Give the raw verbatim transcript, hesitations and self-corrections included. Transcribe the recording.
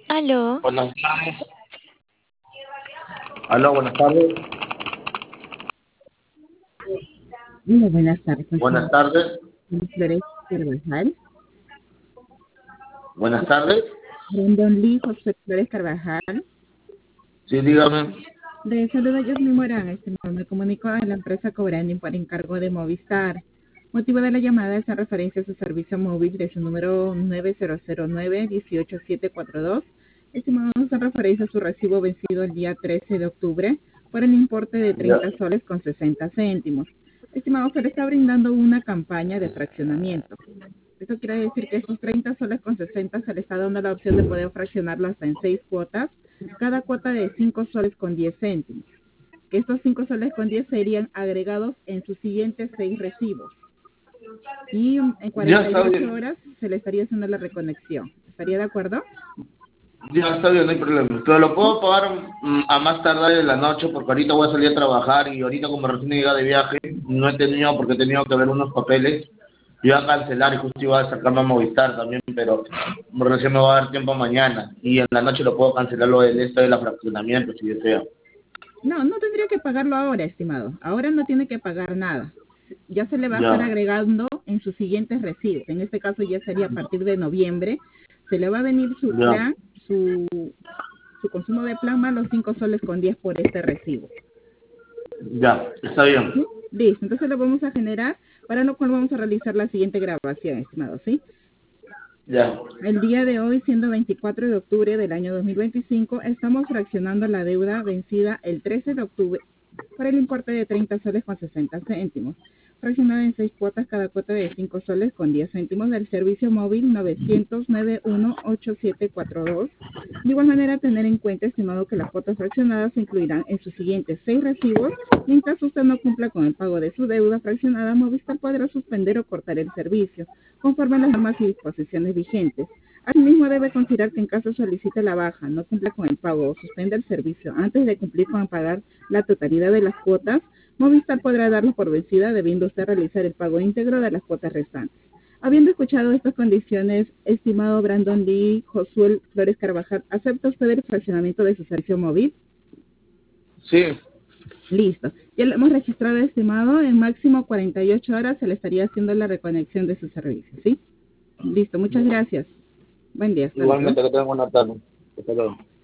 Aló. Buenas tardes. Aló, buenas tardes. Hola, buenas tardes, Buenas señor tardes. Flores Carvajal. Buenas tardes. Brandon Lee, José Flores Carvajal. Sí, dígame. De saludo, yo soy Morán, estimado. Me comunico a la empresa Cobranding por encargo de Movistar. Motivo de la llamada es en referencia a su servicio móvil de su número nueve cero cero nueve uno ocho siete cuatro dos. Estimado, en referencia a su recibo vencido el día trece de octubre por el importe de Ya. treinta soles con sesenta céntimos. Estimado, se le está brindando una campaña de fraccionamiento. Esto quiere decir que esos treinta soles con sesenta se le está dando la opción de poder fraccionarlo hasta en seis cuotas, cada cuota de cinco soles con diez céntimos. Que estos cinco soles con diez serían agregados en sus siguientes seis recibos. Y en Ya cuarenta y está ocho bien. horas se le estaría haciendo la reconexión. ¿Estaría de acuerdo? Ya está bien, no hay problema. Pero lo puedo pagar mm, a más tardar en la noche porque ahorita voy a salir a trabajar y ahorita como recién llegué de viaje, no he tenido porque he tenido que ver unos papeles. Iba a cancelar y justo iba a sacarme a Movistar también, pero recién me va a dar tiempo mañana. Y en la noche lo puedo cancelar lo del esto del fraccionamiento si desea. No, no tendría que pagarlo ahora, estimado. Ahora no tiene que pagar nada. Ya se le va a estar Ya. agregando en sus siguientes recibos. En este caso ya sería a partir de noviembre. Se le va a venir su Ya. plan, su, su consumo de plan más los cinco soles con diez por este recibo. Ya, está bien. ¿Sí? Listo, entonces lo vamos a generar, para lo cual vamos a realizar la siguiente grabación, estimado, ¿sí? Ya. El día de hoy, siendo veinticuatro de octubre del año dos mil veinticinco, estamos fraccionando la deuda vencida el trece de octubre por el importe de treinta soles con sesenta céntimos, fraccionada en seis cuotas, cada cuota de cinco soles con diez céntimos del servicio móvil nueve cero cero nueve uno ocho siete cuatro dos. De igual manera, tener en cuenta, estimado, que las cuotas fraccionadas se incluirán en sus siguientes seis recibos. Mientras usted no cumpla con el pago de su deuda fraccionada, Movistar podrá suspender o cortar el servicio, conforme a las normas y disposiciones vigentes. Asimismo, debe considerar que en caso solicite la baja, no cumpla con el pago o suspenda el servicio antes de cumplir con pagar la totalidad de las cuotas, Movistar podrá darlo por vencida, debiendo usted realizar el pago íntegro de las cuotas restantes. Habiendo escuchado estas condiciones, estimado Brandon Lee, Josué Flores Carvajal, ¿acepta usted el fraccionamiento de su servicio móvil? Sí. Listo. Ya lo hemos registrado, estimado. En máximo cuarenta y ocho horas se le estaría haciendo la reconexión de su servicio, ¿sí? Listo. Muchas gracias. Buen día. Hasta luego. Igualmente que tengo una tarde. Hasta luego.